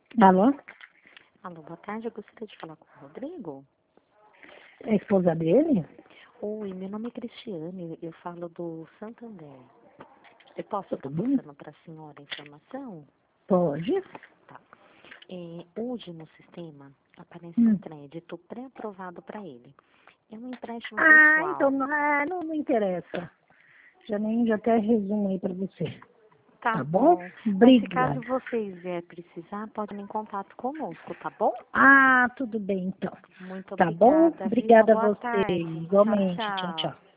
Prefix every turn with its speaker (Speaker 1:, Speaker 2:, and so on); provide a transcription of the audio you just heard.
Speaker 1: Alô?
Speaker 2: Alô, boa tarde. Eu gostaria de falar com o Rodrigo.
Speaker 1: É a esposa dele?
Speaker 2: Oi, meu nome é Cristiane. Eu falo do Santander. Eu posso estar
Speaker 1: Tudo bem?
Speaker 2: passando para a senhora a informação?
Speaker 1: Pode.
Speaker 2: Tá. Hoje no sistema aparece um
Speaker 1: Hum.
Speaker 2: crédito pré-aprovado para ele. É um empréstimo
Speaker 1: Ah,
Speaker 2: pessoal.
Speaker 1: então não interessa. Já até resumo aí pra você.
Speaker 2: Tá
Speaker 1: Tá bom?
Speaker 2: bom. Mas se caso
Speaker 1: Obrigada.
Speaker 2: vocês vier precisar, pode ir em contato conosco, tá bom?
Speaker 1: Ah, tudo bem então.
Speaker 2: Muito
Speaker 1: Tá bom?
Speaker 2: obrigada, viu? Uma
Speaker 1: Obrigada a
Speaker 2: boa
Speaker 1: você.
Speaker 2: tarde. Tchau,
Speaker 1: Igualmente. Tchau,
Speaker 2: tchau.
Speaker 1: tchau.